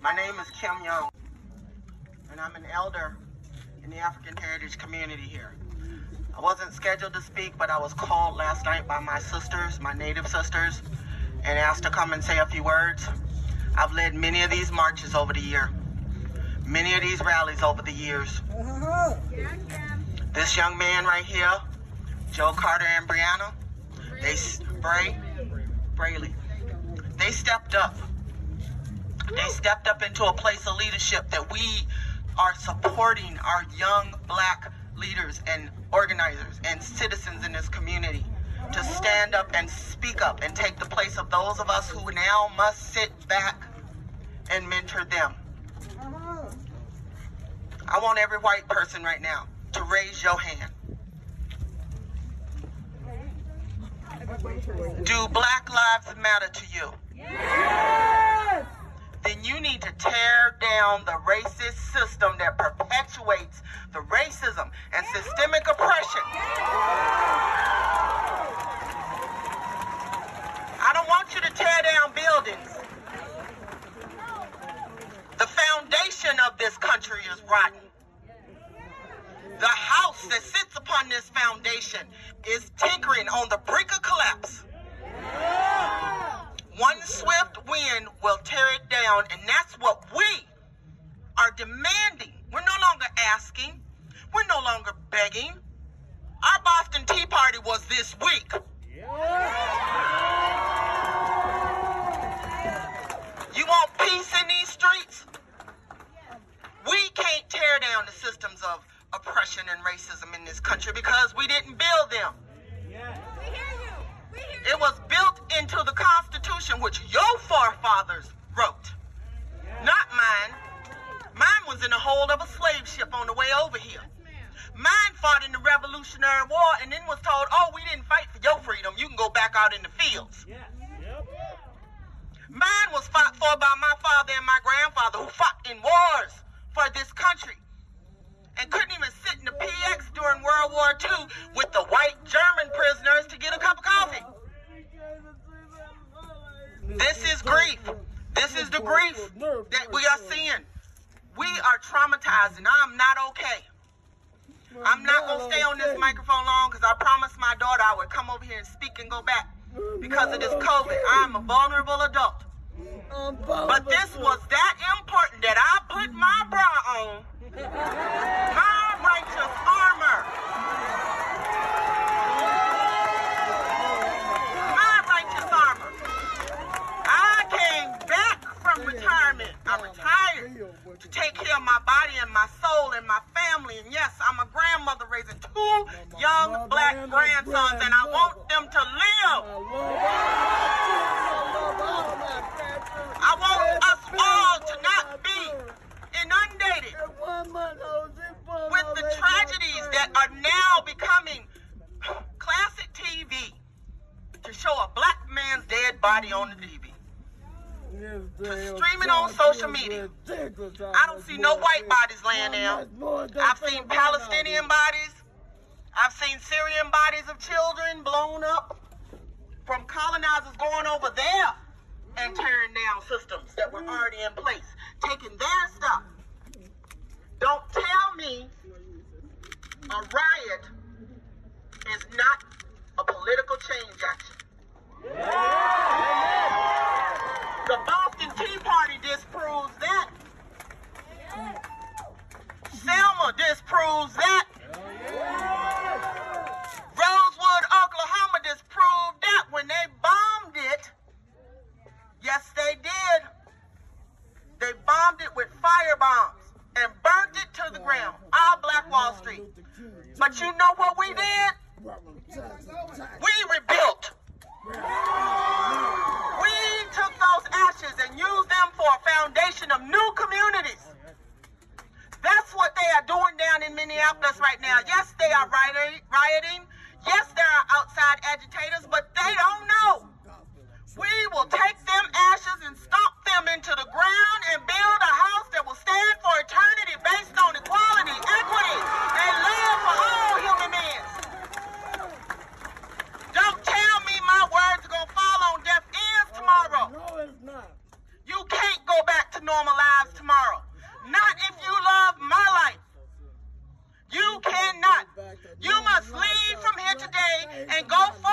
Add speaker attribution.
Speaker 1: My name is Kim Young, and I'm an elder in the African Heritage community here. I wasn't scheduled to speak, but I was called last night by my sisters, my Native sisters, and asked to come and say a few words. I've led many of these marches over the year, many of these rallies over the years. This young man right here, Joe Carter and Brianna, Braley, they stepped up. They stepped up into a place of leadership that we are supporting our young black leaders and organizers and citizens in this community to stand up and speak up and take the place of those of us who now must sit back and mentor them. I want every white person right now to raise your hand. Do Black Lives Matter to you?
Speaker 2: Yes!
Speaker 1: Then you need to tear down the racist system that perpetuates the racism and systemic oppression. I don't want you to tear down buildings. The foundation of this country is rotten. The house that sits upon this foundation is tinkering on the brink of collapse. One swift wind will tear it down, and that's what we are demanding. We're no longer asking. We're no longer begging. Our Boston Tea Party was this week. You want peace in these streets? We can't tear down the systems of oppression and racism in this country because we didn't build them. It was built into the Constitution, which your forefathers wrote, not mine. Mine was in the hold of a slave ship on the way over here. Mine fought in the Revolutionary War and then was told, oh, we didn't fight for your freedom. You can go back out in the fields. Mine was fought for by my father and my grandfather who fought in wars for this country and couldn't even sit in the PX during World War II with the white German prisoners to get a cup of coffee. This is grief. This is the grief that we are seeing. We are traumatized, and I'm not okay. I'm not going to stay on this microphone long because I promised my daughter I would come over here and speak and go back because of this COVID. I'm a vulnerable adult. But this was that important that I put my bra on, my righteous armor. Retirement. I retired to take care of my body and my soul and my family. And yes, I'm a grandmother raising two young black grandsons, and I want them to live. I want us all to not be inundated with the tragedies that are now becoming classic TV to show a black man's dead body on the TV. To stream it on social media. I don't see no white bodies laying there. I've seen Palestinian bodies. I've seen Syrian bodies of children blown up from colonizers going over there and tearing down systems that were already in place, taking their stuff. Don't tell me a riot is not a political change action. The Boston Tea Party disproves that. Selma disproves that. Rosewood, Oklahoma disproved that when they bombed it. Yes, they did. They bombed it with fire bombs and burnt it to the ground. All Black Wall Street. But you know what we did? We rebuilt. We took those ashes and used them for a foundation of new communities. That's what they are doing down in Minneapolis right now. Yes, they are rioting. Yes, there are outside agitators, but they don't know. We will take them ashes and stomp them into the ground and build a house that will stand for eternity based on equality, equity, and love for all human beings. Don't tell me my words are going to fall on deaf ears tomorrow.
Speaker 2: No, it's not.
Speaker 1: You can't go back to normalized and go forward